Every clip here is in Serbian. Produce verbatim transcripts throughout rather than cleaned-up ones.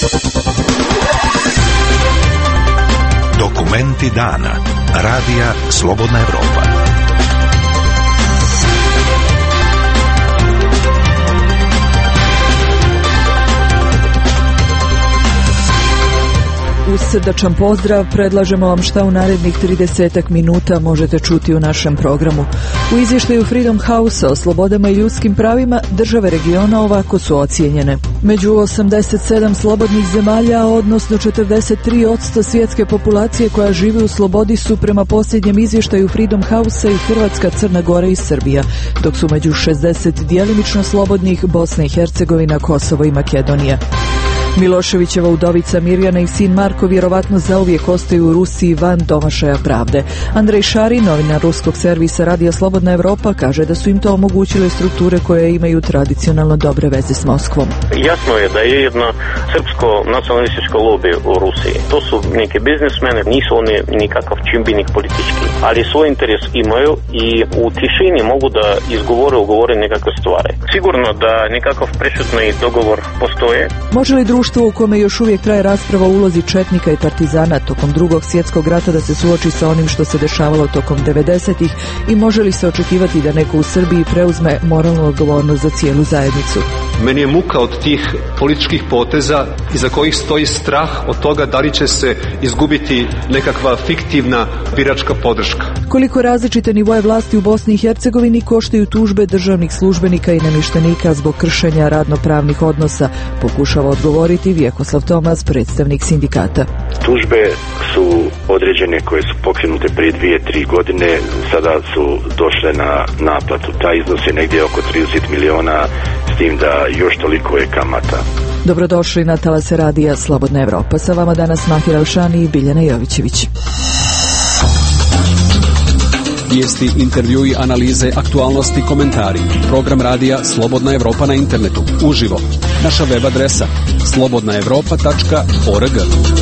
Dokumenti dana. Radija Slobodna Evropa. Uz srdačan pozdrav predlažemo vam šta u narednih tridesetak minuta možete čuti u našem programu. U izvještaju Freedom House o slobodama i ljudskim pravima države regiona ovako su ocijenjene. Među osamdeset sedam slobodnih zemalja, odnosno četrdeset tri posto svjetske populacije koja živi u slobodi su prema posljednjem izvještaju Freedom House i Hrvatska, Crna Gora i Srbija, dok su među šezdeset djelimično slobodnih Bosna i Hercegovina, Kosovo i Makedonija. Miloševićeva udovica Mirjana i sin Marko vjerovatno zauvijek ostaju u Rusiji van domašaja pravde. Andrej Šari, novinar ruskog servisa Radija Slobodna Evropa, kaže da su im to omogućile strukture koje imaju tradicionalno dobre veze s Moskvom. Jasno je da je jedna srpsko nacionalističko lobby u Rusiji. To su neki biznismeni, nisu oni nikakav čimbenik politički, ali svoj interes imaju i u tišini mogu da izgovore, ugovore nekakve stvari. Sigurno da nekakav prešutni dogovor postoje. Može li društvo u kome još uvijek traje rasprava o ulozi četnika i partizana tokom drugog svjetskog rata da se suoči sa onim što se dešavalo tokom devedesetih i može li se očekivati da neko u Srbiji preuzme moralnu odgovornost za cijelu zajednicu? Meni je muka od tih političkih poteza iza kojih stoji strah od toga da li će se izgubiti nekakva fiktivna biračka podrška. Koliko različite nivoje vlasti u Bosni i Hercegovini koštaju tužbe državnih službenika i namještenika zbog kršenja radnopravnih odnosa, pokušava odgovoriti Vjekoslav Tomas, predstavnik sindikata. Tužbe su određene koje su pokrenute prije dvije, tri godine, sada su došle na naplatu. Taj iznos je negdje oko trideset miliona, s tim da još toliko je kamata. Dobrodošli na talase Radija Slobodna Evropa. Sa vama danas Mahir Alšani i Biljana Jovićević. Vijesti, intervjui, analize, aktualnosti, komentari. Program Radija Slobodna Evropa na internetu. Uživo. Naša web adresa slobodna evropa tačka org.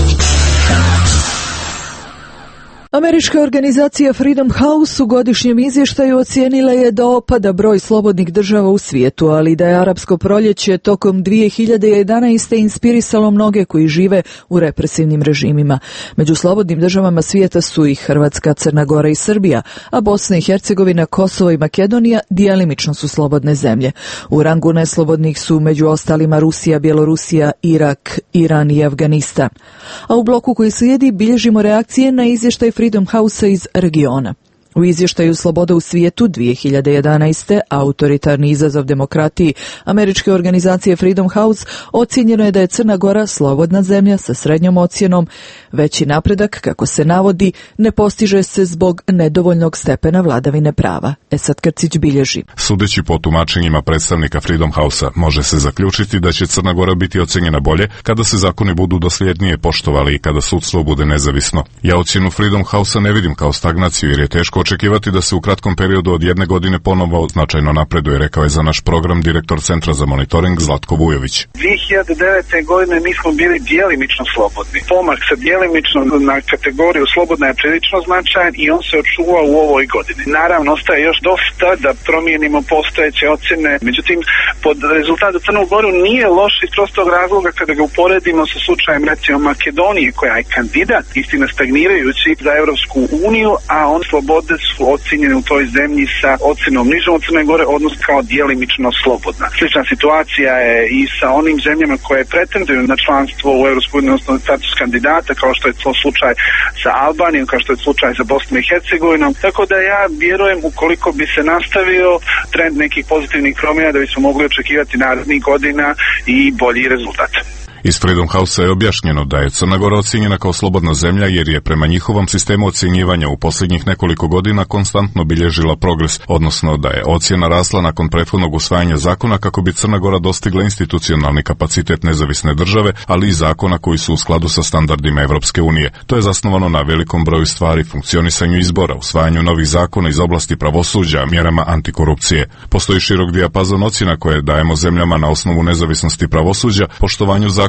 Američka organizacija Freedom House u godišnjem izvještaju ocijenila je da opada broj slobodnih država u svijetu, ali da je arapsko proljeće tokom dvije hiljade jedanaeste. inspirisalo mnoge koji žive u represivnim režimima. Među slobodnim državama svijeta su i Hrvatska, Crna Gora i Srbija, a Bosna i Hercegovina, Kosovo i Makedonija djelimično su slobodne zemlje. U rangu neslobodnih su među ostalima Rusija, Bjelorusija, Irak, Iran i Afganistan. A u bloku koji slijedi bilježimo reakcije na izvještaj Freedom House iz regiona. U izvještaju Sloboda u svijetu dvije hiljade jedanaeste. autoritarni izazov demokratiji američke organizacije Freedom House ocijenjeno je da je Crna Gora slobodna zemlja sa srednjom ocjenom. Veći napredak, kako se navodi, ne postiže se zbog nedovoljnog stepena vladavine prava. Esad Krcić bilježi. Sudeći po tumačenjima predstavnika Freedom House-a, može se zaključiti da će Crna Gora biti ocjenjena bolje kada se zakoni budu dosljednije poštovali i kada sudstvo bude nezavisno. Ja ocjenu Freedom House-a ne vidim kao stagnaciju jer je teško očekivati da se u kratkom periodu od jedne godine ponovo značajno napreduje, rekao je za naš program direktor Centra za monitoring Zlatko Vujović. dvije hiljade devete. godine mi smo bili djelimično slobodni. Pomak sa djelimično na kategoriju slobodna je prilično značajan i on se očuva u ovoj godini. Naravno, ostaje još dosta da promijenimo postojeće ocjene, međutim, pod rezultat za Crnu Goru nije loš iz prostog razloga kada ga uporedimo sa slučajem recimo Makedonije, koja je kandidat, istina stagnirajući za Europsku uniju, a on slobode su ocjenjene u toj zemlji sa ocjenom nižom od Crne Gore, odnosno kao djelimično slobodna. Slična situacija je i sa onim zemljama koje pretenduju na članstvo u Europskoj uniji, odnosno status kandidata, kao što je to slučaj sa Albanijom, kao što je slučaj sa Bosnom i Hercegovinom. Tako da ja vjerujem, ukoliko bi se nastavio trend nekih pozitivnih promjena, da bismo mogli očekivati narednih godina i bolji rezultat. Iz Freedom House-a je objašnjeno da je Crna Gora ocijenjena kao slobodna zemlja jer je prema njihovom sistemu ocjenjivanja u posljednjih nekoliko godina konstantno bilježila progres, odnosno da je ocjena rasla nakon prethodnog usvajanja zakona kako bi Crna Gora dostigla institucionalni kapacitet nezavisne države, ali i zakona koji su u skladu sa standardima Evropske unije. To je zasnovano na velikom broju stvari, funkcionisanju izbora, usvajanju novih zakona iz oblasti pravosuđa, mjerama antikorupcije. Postoji širok dijapazon ocjena koje dajemo zemljama na osnovu nezavisnosti pravosuđa, poštovanju zakona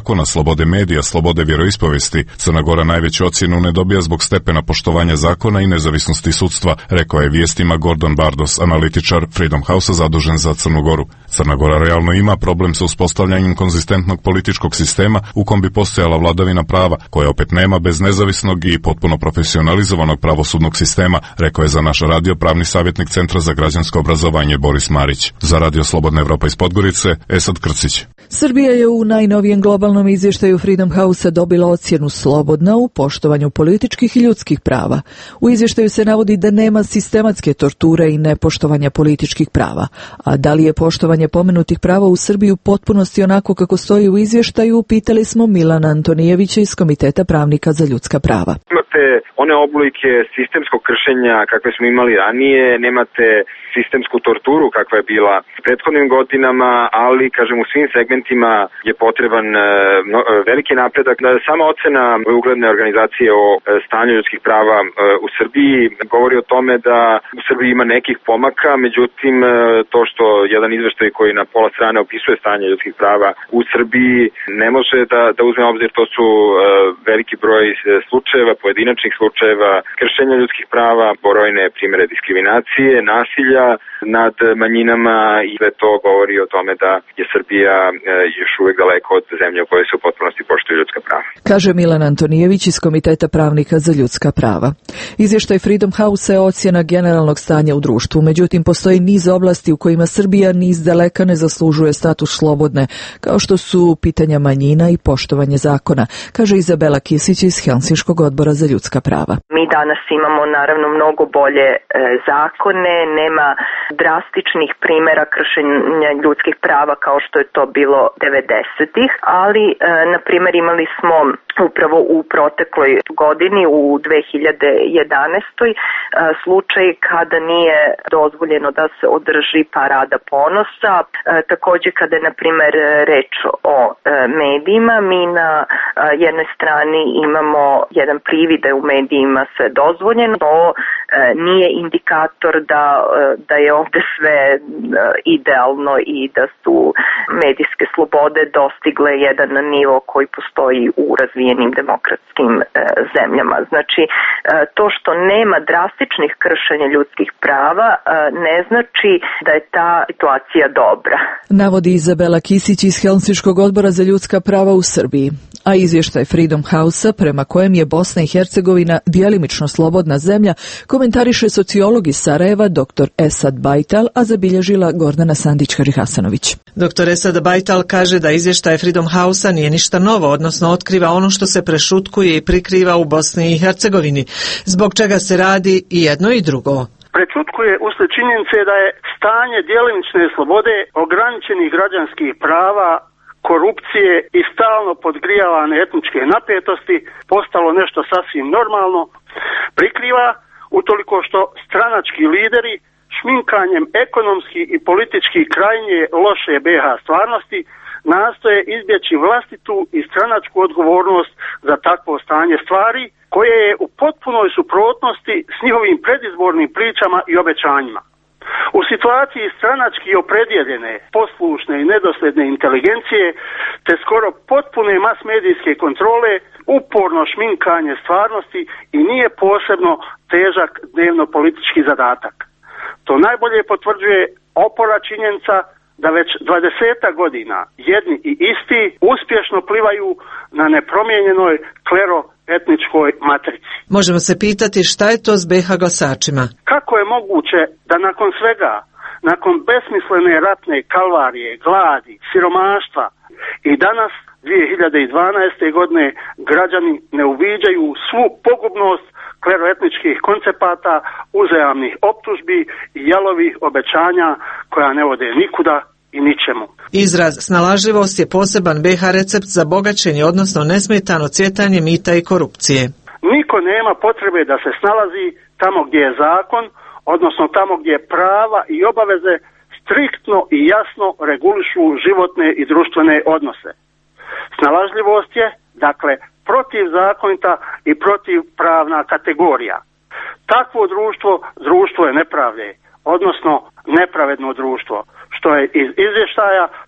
zakona, slobode medija, slobode vjeroispovesti, Crna Gora najveću ocjenu ne dobija zbog stepena poštovanja zakona i nezavisnosti sudstva, rekao je vijestima Gordon Bardos, analitičar Freedom House-a zadužen za Crnu Goru. Crna Gora realno ima problem sa uspostavljanjem konzistentnog političkog sistema u kom bi postojala vladavina prava, koja opet nema bez nezavisnog i potpuno profesionalizovanog pravosudnog sistema, rekao je za naš radio pravni savjetnik Centra za građansko obrazovanje Boris Marić. Za Radio Slobodna Evropa iz Podgorice, Esad Krcić. Srbija je u najnovijem globalnom izvještaju Freedom House-a dobila ocjenu slobodna u poštovanju političkih i ljudskih prava. U izvještaju se navodi da nema sistematske torture i nepoštovanja političkih prava. A da li je poštovanje pomenutih prava u Srbiji u potpunosti onako kako stoji u izvještaju, pitali smo Milana Antonijevića iz Komiteta pravnika za ljudska prava. Imate one oblike sistemskog kršenja kakve smo imali ranije, nemate sistemsku torturu kakva je bila u prethodnim godinama, ali kažem u svim segmentima je potreban no, veliki napredak. Sama ocena ugledne organizacije o stanju ljudskih prava u Srbiji govori o tome da u Srbiji ima nekih pomaka, međutim to što jedan izveštaj koji na pola strane opisuje stanje ljudskih prava u Srbiji ne može da, da uzme obzir, to su veliki broj slučajeva, pojedinačnih slučajeva kršenja ljudskih prava, brojne primjere diskriminacije, nasilja nad manjinama i sve to govori o tome da je Srbija još uvijek daleko od zemlje u kojoj se u potpunosti poštuju ljudska prava. Kaže Milan Antonijević iz Komiteta pravnika za ljudska prava. Izvještaj Freedom House je ocjena generalnog stanja u društvu, međutim postoji niz oblasti u kojima Srbija niz daleka ne zaslužuje status slobodne, kao što su pitanja manjina i poštovanje zakona, kaže Izabela Kisić iz Helsinškog odbora za ljudska prava. Mi danas imamo naravno mnogo bolje e, zakone, nema drastičnih primjera kršenja ljudskih prava kao što je to bilo devedesetih, ali e, na primjer imali smo upravo u protekloj godini u dve hiljade jedanaestoj e, slučaj kada nije dozvoljeno da se održi parada ponosa, e, također kada je na primjer reč o e, medijima, mi na e, jednoj strani imamo jedan privid da je u medijima sve dozvoljeno, to e, nije indikator da, e, da je ovdje sve e, idealno i da su medijske slobode dostigle jedan nivo koji postoji u razvijenim demokratskim e, zemljama. Znači, e, to što nema drastičnih kršenja ljudskih prava e, ne znači da je ta situacija dobra. Navodi Izabela Kisić iz Helsinškog odbora za ljudska prava u Srbiji. A izvještaj Freedom House-a, prema kojem je Bosna i Hercegovina djelimično slobodna zemlja, komentariše sociolog iz Sarajeva doktor Esad Bajtal, a zabilježila Gordana Sandić-Karihasanović. doktor Esad Bajtal kaže da izvještaj Freedom House-a nije ništa novo, odnosno otkriva ono što se prešutkuje i prikriva u Bosni i Hercegovini, zbog čega se radi i jedno i drugo. Prečutkuje uslijed činjenice da je stanje djelimične slobode, ograničenih građanskih prava, korupcije i stalno podgrijavane etničke napetosti postalo nešto sasvim normalno, prikriva utoliko što stranački lideri šminkanjem ekonomski i politički krajnje loše be ha stvarnosti nastoje izbjeći vlastitu i stranačku odgovornost za takvo stanje stvari, koje je u potpunoj suprotnosti s njihovim predizbornim pričama i obećanjima. U situaciji stranački opredjeljene, poslušne i nedosljedne inteligencije, te skoro potpune mas-medijske kontrole, uporno šminkanje stvarnosti i nije posebno težak dnevno-politički zadatak. To najbolje potvrđuje opora činjenica da već dvadesetak godina jedni i isti uspješno plivaju na nepromijenjenoj klero-etničkoj matrici. Možemo se pitati šta je to s be ha glasačima? Kako je moguće da nakon svega, nakon besmislene ratne kalvarije, gladi, siromaštva i danas dvije hiljade dvanaeste. godine građani ne uviđaju svu pogubnost kleroetničkih koncepata, uzajamnih optužbi i jalovih obećanja koja ne vode nikuda i ničemu. Izraz snalažljivost je poseban be ha recept za bogaćenje, odnosno nesmetano cvjetanje mita i korupcije. Niko nema potrebe da se snalazi tamo gdje je zakon, odnosno tamo gdje prava i obaveze striktno i jasno regulišu životne i društvene odnose. Snalažljivost je, dakle, protivzakonita i protivpravna kategorija. Takvo društvo, društvo je nepravde, odnosno nepravedno društvo, što je iz izvještaja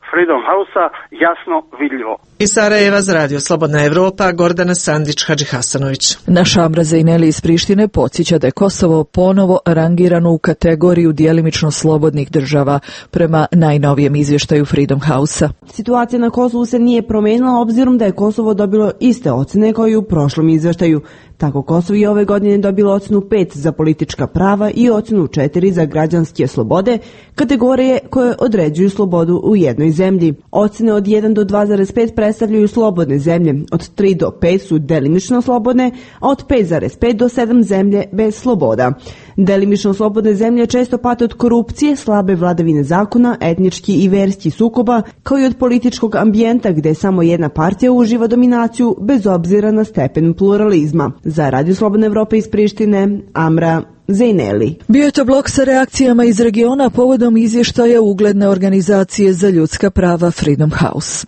Freedom House-a jasno vidljivo. Iz Sarajeva za Radio Slobodna Evropa, Gordana Sandić-Hadžihasanović. Naš Amra Zejneli iz Prištine podsjeća da je Kosovo ponovo rangirano u kategoriju djelimično slobodnih država prema najnovijem izvještaju Freedom House-a. Situacija na Kosovu se nije promenila obzirom da je Kosovo dobilo iste ocene kao i u prošlom izvještaju. Tako Kosovo je ove godine dobilo ocenu pet za politička prava i ocenu četiri za građanske slobode, kategorije koje određuju slobodu u jednoj zemlji. Ocene od jedan do dva zarez pet predstavljaju slobodne zemlje, od tri do pet su delimično slobodne, a od pet zarez pet do sedam zemlje bez sloboda. Delimično slobodne zemlje često pate od korupcije, slabe vladavine zakona, etnički i verski sukoba, kao i od političkog ambijenta gdje samo jedna partija uživa dominaciju bez obzira na stepen pluralizma. Za Radio Slobodna Evropa iz Prištine, Amra Zejneli. Bio je to blok sa reakcijama iz regiona povodom izvještaja ugledne organizacije za ljudska prava Freedom House.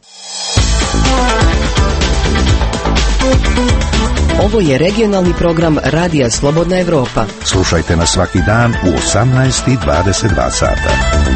Ovo je regionalni program Radija Slobodna Evropa. Slušajte nas svaki dan u osamnaest i dvadeset dva sata.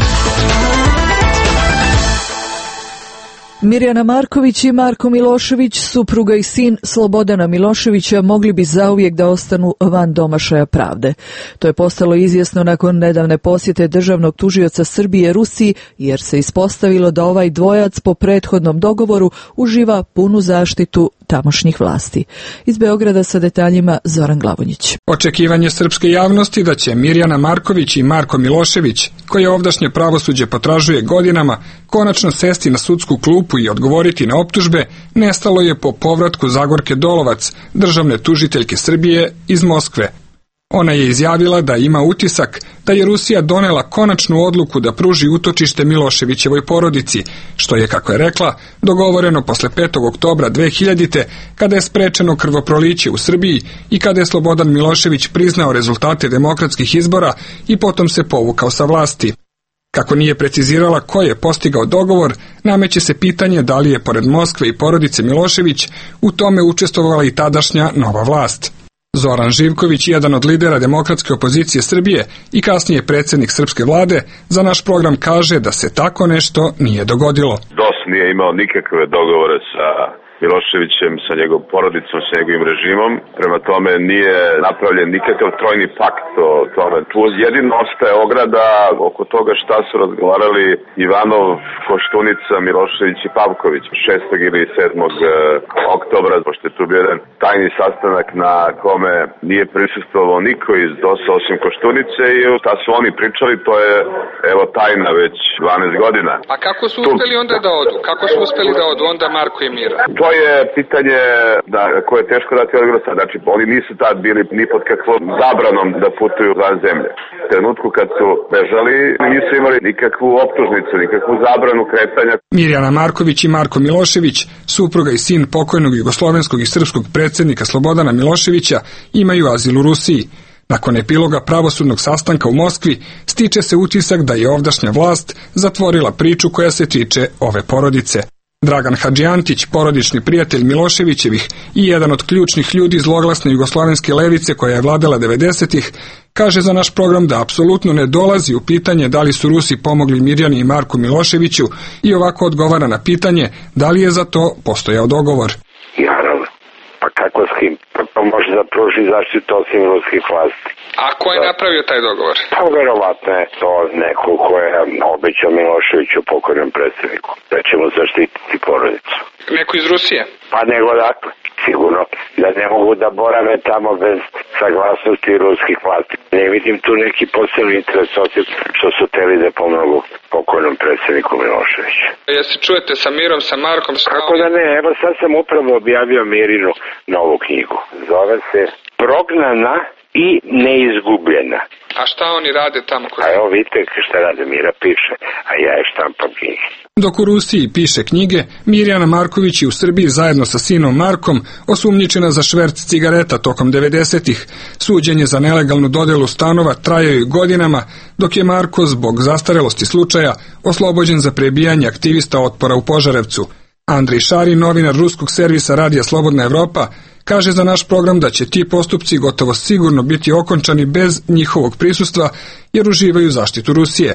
Mirjana Marković i Marko Milošević, supruga i sin Slobodana Miloševića, mogli bi zauvijek da ostanu van domašaja pravde. To je postalo izvjesno nakon nedavne posjete državnog tužioca Srbije Rusiji, jer se ispostavilo da ovaj dvojac po prethodnom dogovoru uživa punu zaštitu tamošnjih vlasti. Iz Beograda sa detaljima Zoran Glavonjić. Očekivanje srpske javnosti da će Mirjana Marković i Marko Milošević, koje ovdašnje pravosuđe potražuje godinama, konačno sesti na sudsku klupu i odgovoriti na optužbe, nestalo je po povratku Zagorke Dolovac, državne tužiteljke Srbije iz Moskve. Ona je izjavila da ima utisak da je Rusija donela konačnu odluku da pruži utočište Miloševićevoj porodici, što je, kako je rekla, dogovoreno posle petog oktobra dve hiljadite. kada je sprečeno krvoproliće u Srbiji i kada je Slobodan Milošević priznao rezultate demokratskih izbora i potom se povukao sa vlasti. Kako nije precizirala ko je postigao dogovor, nameće se pitanje da li je pored Moskve i porodice Milošević u tome učestvovala i tadašnja nova vlast. Zoran Živković, jedan od lidera demokratske opozicije Srbije i kasnije predsjednik srpske vlade, za naš program kaže da se tako nešto nije dogodilo. D O S nije imao nikakve dogovore sa Miloševićem, sa njegovom porodicom, sa njegovim režimom. Prema tome nije napravljen nikakav trojni pakt o tome. Tu jedino ostaje ograda oko toga šta su razgovarali Ivanov, Koštunica, Milošević i Pavković šestog ili sedmog oktobra, pošto je tu bio jedan tajni sastanak na kome nije prisustvovao niko iz D O S-a osim Koštunice i šta su oni pričali, to je evo tajna već dvanaest godina. A kako su uspeli onda da odu? Kako su uspeli da odu onda Marko i Mira? To je pitanje da, koje je teško dati odgovor sad. Znači, oni nisu tad bili ni pod kakvom zabranom da putuju van zemlje. U trenutku kad su bežali, nisu imali nikakvu optužnicu, nikakvu zabranu kretanja. Mirjana Marković i Marko Milošević, supruga i sin pokojnog jugoslovenskog i srpskog predsjednika Slobodana Miloševića, imaju azil u Rusiji. Nakon epiloga pravosudnog sastanka u Moskvi, stiče se utisak da je ovdašnja vlast zatvorila priču koja se tiče ove porodice. Dragan Hadžijantić, porodični prijatelj Miloševićevih i jedan od ključnih ljudi zloglasne jugoslovenske levice koja je vladala devedesetih, kaže za naš program da apsolutno ne dolazi u pitanje da li su Rusi pomogli Mirjani i Marku Miloševiću i ovako odgovara na pitanje da li je za to postojao dogovor. Naravno, pa kako s kim? Pa to može da pruži zaštitu osim ruskih vlasti. A ko je napravio taj dogovor? Pa verovatno je to neko ko je obećao Miloševiću pokojnom predsjedniku da će mu zaštititi porodicu. Neko iz Rusije? Pa nego dakle, sigurno da ne mogu da borave tamo bez saglasnosti ruskih vlasti. Ne vidim tu neki posebni interes osim što su teli da pomogu pokojnom predsjedniku Miloševiću. Jesi čujete sa Mirom, sa Markom? Sa... Kako da ne, evo sad sam upravo objavio Mirinu novu knjigu. Zove se Prognana i neizgubljena. A šta oni rade tamo? Kod... A evo vidite šta rade, Mira piše, a ja je štampam knjige. Dok u Rusiji piše knjige, Mirjana Marković je u Srbiji zajedno sa sinom Markom osumnjičena za šverc cigareta tokom devedesetih. Suđenje za nelegalnu dodelu stanova trajaju godinama, dok je Marko zbog zastarelosti slučaja oslobođen za prebijanje aktivista otpora u Požarevcu. Andrej Šarin, novinar ruskog servisa Radija Slobodna Evropa, kaže za naš program da će ti postupci gotovo sigurno biti okončani bez njihovog prisustva jer uživaju zaštitu Rusije.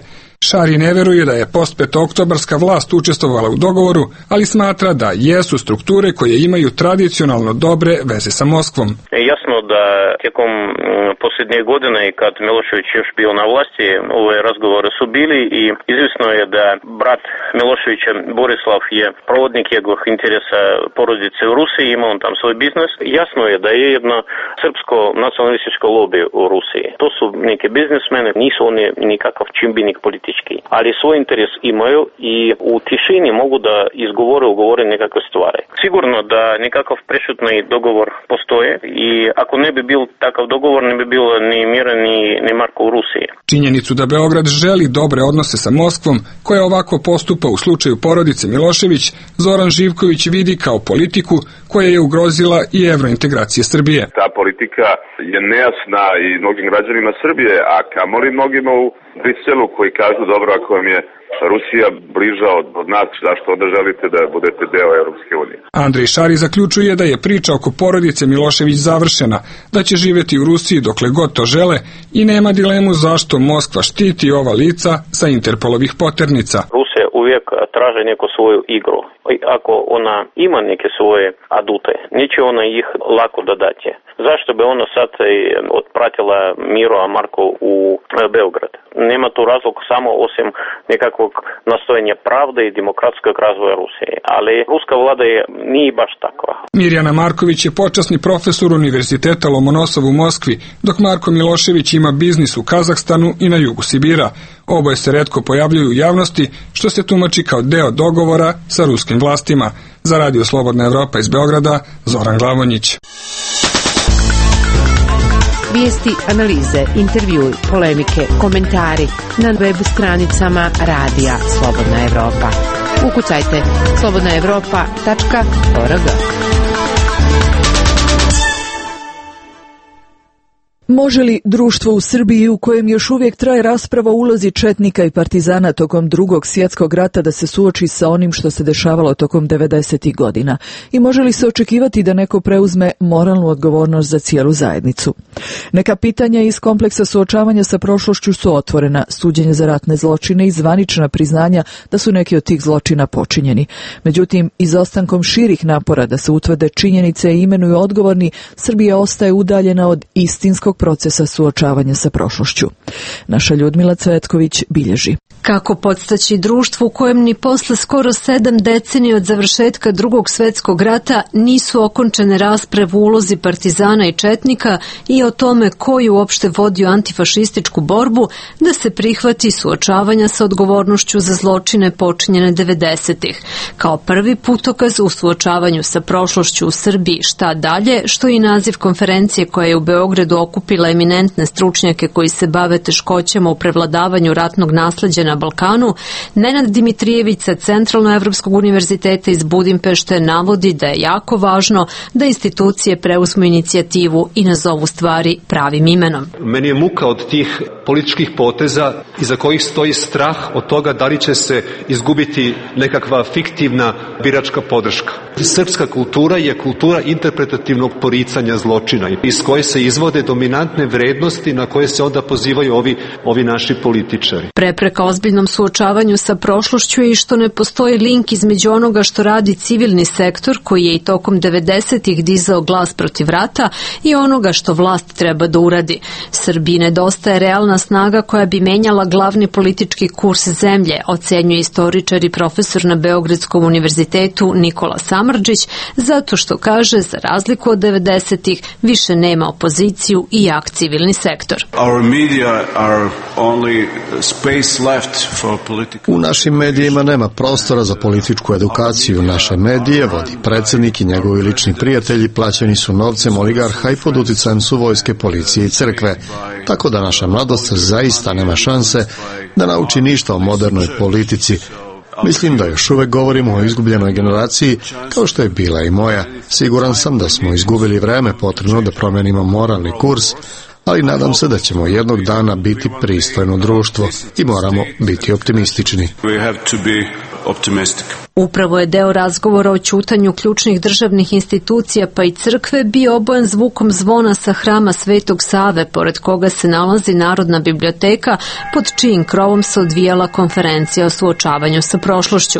Šari ne veruje da je postpetooktobarska vlast učestvovala u dogovoru, ali smatra da jesu strukture koje imaju tradicionalno dobre veze sa Moskvom. Jasno da tijekom posljednje godine i kad Milošević još bio na vlasti, ove razgovore su bili i izvisno je da brat Miloševića Borislav je provodnik njegovih interesa porodice u Rusiji, ima on tam svoj biznis. Jasno je da je jedno srpsko nacionalističko lobby u Rusiji. To su neke biznismene, nisu oni nikakav čimbenik politički, ali svoj interes imaju i u tišini mogu da izgovore, ugovore nekakve stvari. Sigurno da nekakav prešutni dogovor postoje i ako ne bi bil takav dogovor, ne bi bilo ni mira ni, ni Marko u Rusiji. Činjenicu da Beograd želi dobre odnose sa Moskvom, koja ovako postupa u slučaju porodice Milošević, Zoran Živković vidi kao politiku koja je ugrozila i evrointegracije Srbije. Ta politika je nejasna i mnogim građanima Srbije, a kamoli mnogima u Briselu koji kažu dobro, ako vam je Rusija bliža od, od nas, zašto onda želite da budete deo Europske unije? Andrej Šari zaključuje da je priča oko porodice Milošević završena, da će živjeti u Rusiji dokle god to žele i nema dilemu zašto Moskva štiti ova lica sa Interpolovih poternica. Rusija uvijek traže neku svoju igru. Ako ona ima neke svoje adute, neće ona ih lako dodati. Zašto bi ona sad otpratila Miro a Marko u Beograd? Nema tu razlog samo osim nekakvog nastojanja pravde i demokratskog razvoja Rusije. Ali ruska vlada je nije baš takva. Mirjana Marković je počasni profesor Univerziteta Lomonosov u Moskvi, dok Marko Milošević ima biznis u Kazahstanu i na jugu Sibira. Oboje se retko pojavljuju u javnosti, što se tumači kao deo dogovora sa ruskim vlastima. Za Radio Slobodna Evropa iz Beograda, Zoran Glavonjić. Vijesti, analize, intervjui, polemike, komentari na web stranicama Radija Slobodna Evropa. Ukucajte slobodna evropa tačka org. Može li društvo u Srbiji u kojem još uvijek traje rasprava o ulozi četnika i partizana tokom drugog svjetskog rata da se suoči sa onim što se dešavalo tokom devedesetih godina? I može li se očekivati da neko preuzme moralnu odgovornost za cijelu zajednicu? Neka pitanja iz kompleksa suočavanja sa prošlošću su otvorena, suđenje za ratne zločine i zvanična priznanja da su neki od tih zločina počinjeni. Međutim, izostankom širih napora da se utvrde činjenice i imenuju odgovorni, Srbija ostaje udaljena od istinskog procesa suočavanja sa prošlošću. Naša Ljudmila Cvetković bilježi. Kako podstaći društvu u kojem ni posle skoro sedam decenija od završetka drugog svjetskog rata nisu okončene rasprave u ulozi partizana i četnika i o tome ko je uopšte vodio antifašističku borbu, da se prihvati suočavanja sa odgovornošću za zločine počinjene devedesetih. Kao prvi putokaz u suočavanju sa prošlošću u Srbiji Šta dalje, što je i naziv konferencije koja je u Beogradu okupila eminentne stručnjake koji se bave teškoćama u prevladavanju ratnog nasleđa na Balkanu, Nenad Dimitrijević sa Centralnoevropskog univerziteta iz Budimpešte navodi da je jako važno da institucije preuzmu inicijativu i nazovu stvari pravim imenom. Meni je muka od tih političkih poteza iza kojih stoji strah od toga da li će se izgubiti nekakva fiktivna biračka podrška. Srpska kultura je kultura interpretativnog poricanja zločina iz koje se izvode dominantne vrednosti na koje se onda pozivaju ovi, ovi naši političari. Prepreka ozbiljnom suočavanju sa prošlošću je i što ne postoji link između onoga što radi civilni sektor koji je i tokom devedesetih dizao glas protiv rata i onoga što vlast treba da uradi. Srbiji nedostaje realna snaga koja bi menjala glavni politički kurs zemlje, ocenjuje istoričar i profesor na Beogradskom univerzitetu Nikola Samardžić, zato što kaže, za razliku od devedesetih, više nema opoziciju i jak civilni sektor. U našim medijima nema prostora za političku edukaciju. Naše medije vodi predsjednik i njegovi lični prijatelji, plaćeni su novcem oligarha i pod uticajem su vojske, policije i crkve. Tako da naša mladost zaista nema šanse da nauči ništa o modernoj politici. Mislim da još uvek govorimo o izgubljenoj generaciji, kao što je bila i moja. Siguran sam da smo izgubili vreme potrebno da promenimo moralni kurs, ali nadam se da ćemo jednog dana biti pristojno društvo i moramo biti optimistični. optimistic. Upravo je deo razgovora o ćutanju ključnih državnih institucija pa i crkve bio obojen zvukom zvona sa hrama Svetog Save, pored koga se nalazi Narodna biblioteka, pod čijim krovom se odvijala konferencija o suočavanju sa prošlošću.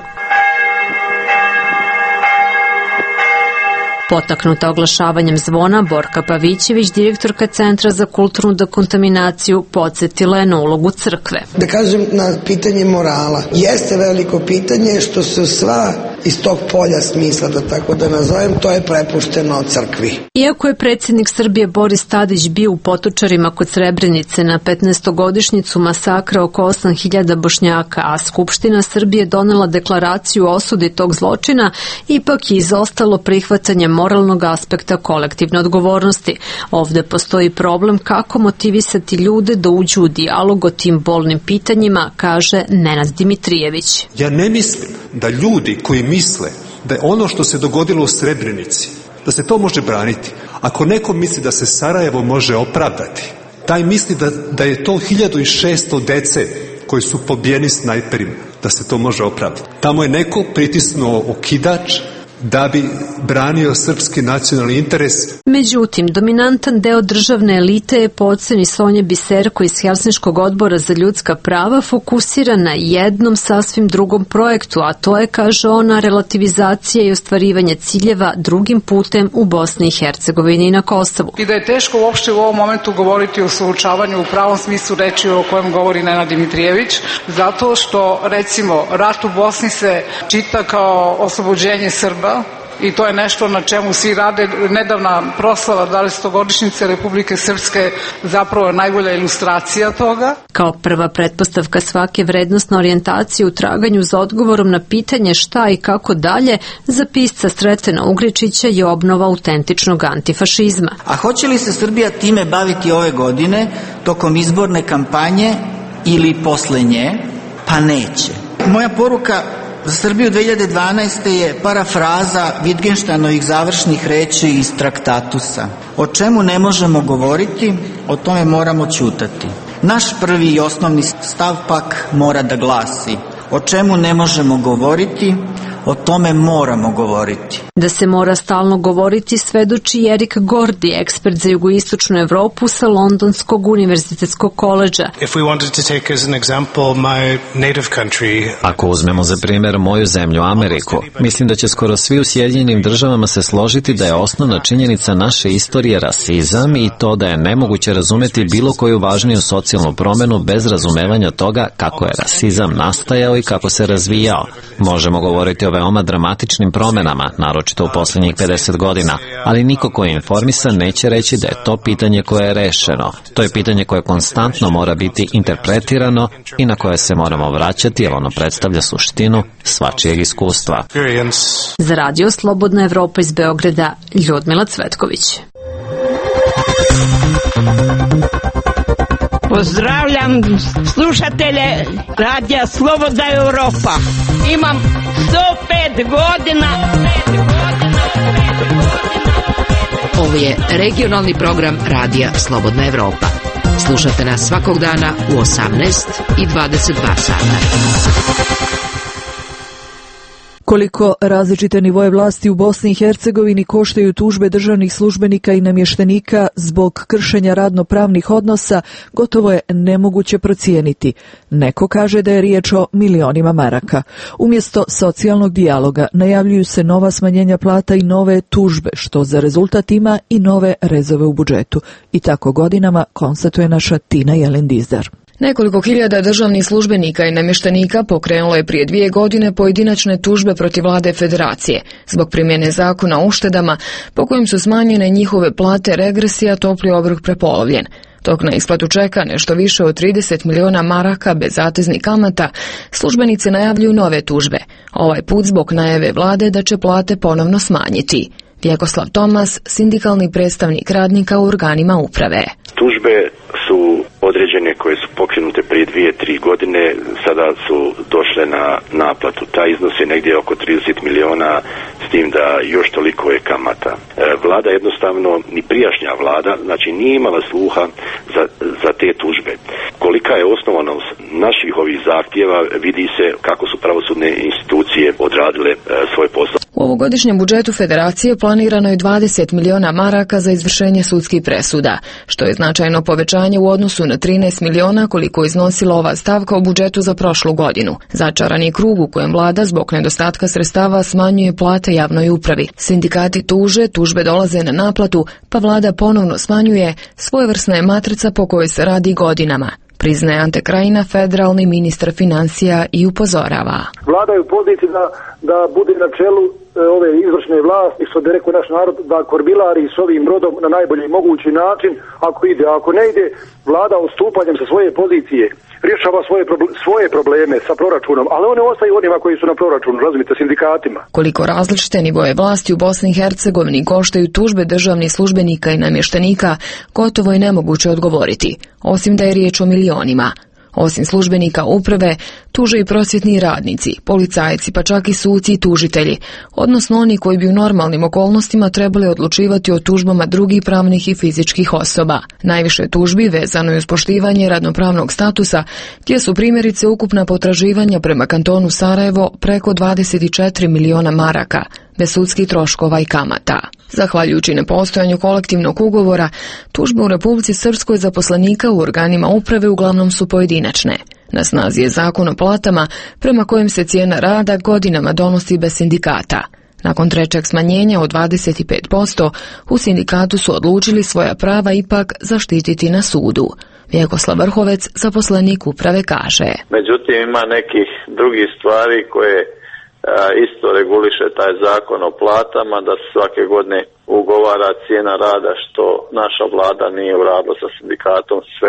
Potaknuta oglašavanjem zvona, Borka Pavićević, direktorka Centra za kulturnu dekontaminaciju, podsjetila je na ulogu crkve. Da kažem, na pitanje morala. Jeste veliko pitanje što su sva iz tog polja smisla, da tako da nazovem, to je prepušteno crkvi. Iako je predsjednik Srbije Boris Tadić bio u Potočarima kod Srebrenice na petnaestogodišnjicu masakra oko osam hiljada Bošnjaka, a Skupština Srbije donela deklaraciju o osudi tog zločina, ipak je izostalo prihvatanje moralnog aspekta kolektivne odgovornosti. Ovde postoji problem kako motivisati ljude da uđu u dijalog o tim bolnim pitanjima, kaže Nenad Dimitrijević. Ja ne mislim da ljudi koji misle da je ono što se dogodilo u Srebrenici, da se to može braniti. Ako neko misli da se Sarajevo može opravdati, taj misli da, da je to hiljadu šesto dece koji su pobijeni snajperima, da se to može opravdati. Tamo je neko pritisnuo okidač da bi branio srpski nacionalni interes. Međutim, dominantan deo državne elite je po oceni Sonje Biserko iz Helsinškog odbora za ljudska prava fokusira na jednom sasvim drugom projektu, a to je, kaže ona, relativizacija i ostvarivanje ciljeva drugim putem u Bosni i Hercegovini i na Kosovu. I da je teško uopšte u ovom momentu govoriti o suočavanju u pravom smislu reči o kojem govori Nenad Dimitrijević, zato što, recimo, rat u Bosni se čita kao oslobođenje Srba, i to je nešto na čemu svi rade. Nedavna proslava dvadesetogodišnjice Republike Srpske zapravo je najbolja ilustracija toga. Kao prva pretpostavka svake vrednostne orijentacije u traganju za odgovorom na pitanje šta i kako dalje, za pisca Sretena Ugričića je obnova autentičnog antifašizma. A hoće li se Srbija time baviti ove godine, tokom izborne kampanje ili posle nje? Pa neće. Moja poruka za Srbiju dve hiljade dvanaeste. je parafraza Wittgensteinovih završnih reči iz Traktatusa. O čemu ne možemo govoriti, o tome moramo ćutati. Naš prvi i osnovni stav pak mora da glasi: o čemu ne možemo govoriti, o tome moramo govoriti. Da se mora stalno govoriti svedoči Erik Gordi, ekspert za jugoistočnu Evropu sa Londonskog univerzitetskog koledža. Ako uzmemo za primjer moju zemlju, Ameriku, mislim da će skoro svi u Sjedinjenim državama se složiti da je osnovna činjenica naše istorije rasizam i to da je nemoguće razumeti bilo koju važniju socijalnu promjenu bez razumevanja toga kako je rasizam nastajao i kako se razvijao. Možemo govoriti o veoma dramatičnim promjenama, naročito u posljednjih pedeset godina, ali niko ko je informisan neće reći da je to pitanje koje je rešeno. To je pitanje koje konstantno mora biti interpretirano i na koje se moramo vraćati, jer ono predstavlja suštinu svačijeg iskustva. Za Radio Slobodna Evropa iz Beograda, Ljudmila Cvetković. Pozdravljam slušatelje Radija Slobodna Evropa. Imam sto pet godina. Ovo je regionalni program Radija Slobodna Evropa. Slušate nas svakog dana u osamnaest i dvadeset dva sata. Koliko različite nivoje vlasti u Bosni i Hercegovini koštaju tužbe državnih službenika i namještenika zbog kršenja radno-pravnih odnosa, gotovo je nemoguće procijeniti. Neko kaže da je riječ o milionima maraka. Umjesto socijalnog dijaloga najavljuju se nova smanjenja plata i nove tužbe, što za rezultat ima i nove rezove u budžetu. I tako godinama, konstatuje naša Tina Jelen-Dizdar. Nekoliko hiljada državnih službenika i namještenika pokrenulo je prije dvije godine pojedinačne tužbe protiv vlade federacije zbog primjene zakona o uštedama po kojim su smanjene njihove plate, regresija, topli obrok prepolovljen. Dok na isplatu čeka nešto više od trideset miliona maraka bez zateznih kamata, službenici najavljuju nove tužbe. Ovaj put zbog najave vlade da će plate ponovno smanjiti. Vjekoslav Tomas, sindikalni predstavnik radnika u organima uprave. Tužbe su određene koje su pokrenute prije dvije, tri godine, sada su došle na naplatu. Taj iznos je negdje oko trideset miliona, s tim da još toliko je kamata. E, vlada jednostavno, ni prijašnja vlada, znači nije imala sluha za, za te tužbe. Koliko kolika je osnovanost naših ovih zahtjeva, vidi se kako su pravosudne institucije odradile e, svoj posao. U ovogodišnjem budžetu Federacije planirano je dvadeset miliona maraka za izvršenje sudskih presuda, što je značajno povećanje u odnosu na trinaest miliona koliko je iznosila ova stavka u budžetu za prošlu godinu. Začarani krug u kojem vlada zbog nedostatka sredstava smanjuje plate javnoj upravi. Sindikati tuže, tužbe dolaze na naplatu, pa vlada ponovno smanjuje, svojevrsna je matrica po kojoj se radi godinama. Priznaje Ante Krajina, federalni ministar financija, i upozorava. Vlada je u poziciji da, da bude na čelu e, ove izvršne vlasti, što bi rekao naš narod, da korbilari s ovim brodom na najbolji mogući način, ako ide. Ako ne ide, vlada ustupanjem sa svoje pozicije rješava svoje, svoje probleme sa proračunom, ali one ostaju onima koji su na proračunu, razumite, sindikatima. Koliko različite nivoje vlasti u Bosni i Hercegovini koštaju tužbe državnih službenika i namještenika, gotovo je nemoguće odgovoriti, osim da je riječ o milionima. Osim službenika uprave, tuže i prosvjetni radnici, policajci, pa čak i suci i tužitelji, odnosno oni koji bi u normalnim okolnostima trebali odlučivati o tužbama drugih pravnih i fizičkih osoba. Najviše tužbi vezano je uz poštivanje radnopravnog statusa, gdje su primjerice ukupna potraživanja prema kantonu Sarajevo preko dvadeset četiri miliona maraka, bez sudskih troškova i kamata. Zahvaljujući nepostojanju kolektivnog ugovora, tužbe u Republici Srpskoj zaposlenika u organima uprave uglavnom su pojedinačne. Na snazi je zakon o platama, prema kojem se cijena rada godinama donosi bez sindikata. Nakon trećeg smanjenja od dvadeset pet posto, u sindikatu su odlučili svoja prava ipak zaštititi na sudu. Vjekoslav Vrhovec, zaposlenik uprave, kaže. Međutim, ima nekih drugih stvari koje isto reguliše taj zakon o platama, da se svake godine ugovara cijena rada, što naša vlada nije uradila sa sindikatom sve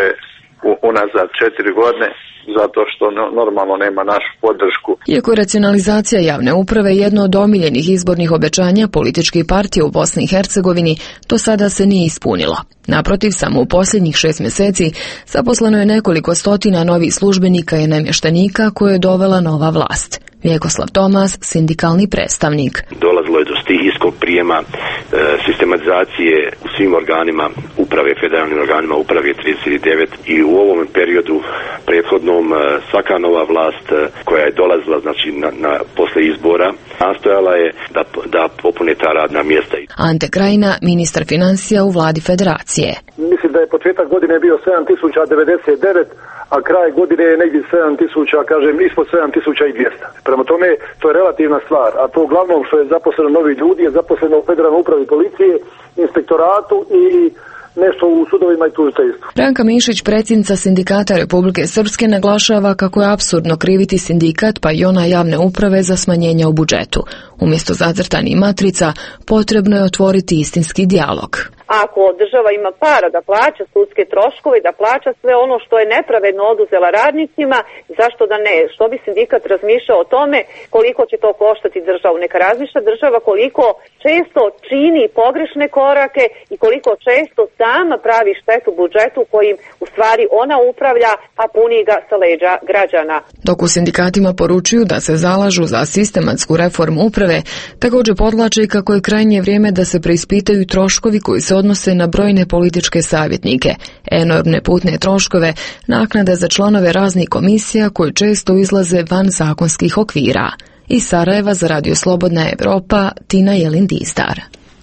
unazad četiri godine, zato što normalno nema našu podršku. Iako je racionalizacija javne uprave jedno od omiljenih izbornih obećanja političkih partija u Bosni i Hercegovini, do sada se nije ispunilo. Naprotiv, samo u posljednjih šest mjeseci zaposleno je nekoliko stotina novih službenika i namještenika koje je dovela nova vlast. Vjekoslav Tomas, sindikalni predstavnik. Dolazilo je do stihijskog prijema, e, sistematizacije u svim organima uprave, federalnim organima uprave trideset devet, i u ovom periodu prethodnom svaka nova vlast koja je dolazila, znači na, na posle izbora, nastojala je da, da popune ta radna mjesta. Ante Krajina, ministar financija u vladi Federacije. Mislim da je početak godine bio sedam tisuća devedeset devet, a kraj godine je negdje sedam tisuća, kažem, ispod sedam tisuća dvjesto. Prema tome, to je relativna stvar, a to uglavnom što je zaposleno novi ljudi je zaposleno u federalnoj upravi policije, inspektoratu i nešto u sudovima i tužiteljstvu. Branka Mišić, predsjednica Sindikata Republike Srpske, naglašava kako je apsurdno kriviti sindikat pa i ona javne uprave za smanjenje u budžetu. Umjesto zacrtanih matrica, potrebno je otvoriti istinski dijalog. Ako država ima para da plaća sudske troškove, da plaća sve ono što je nepravedno oduzela radnicima, zašto da ne? Što bi sindikat razmišljao o tome koliko će to koštati državu? Neka razmišlja država koliko često čini pogrešne korake i koliko često sama pravi štetu budžetu kojim u stvari ona upravlja, a puni ga sa leđa građana. Dok u sindikatima poručuju da se zalažu za sistematsku reformu uprave, također podvlače kako je krajnje vrijeme da se preispitaju troškovi koji se odnose na brojne političke savjetnike, enormne putne troškove, naknade za članove raznih komisija koje često izlaze van zakonskih okvira. Iz Sarajeva za Radio Slobodna Evropa, Tina Jelin-Distar.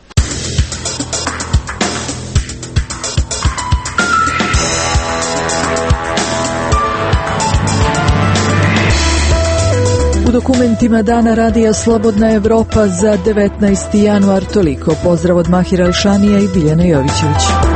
U dokumentima Dana Radija Slobodna Evropa za devetnaesti januar toliko. Pozdrav od Mahira Alšanija i Biljana Jovićević.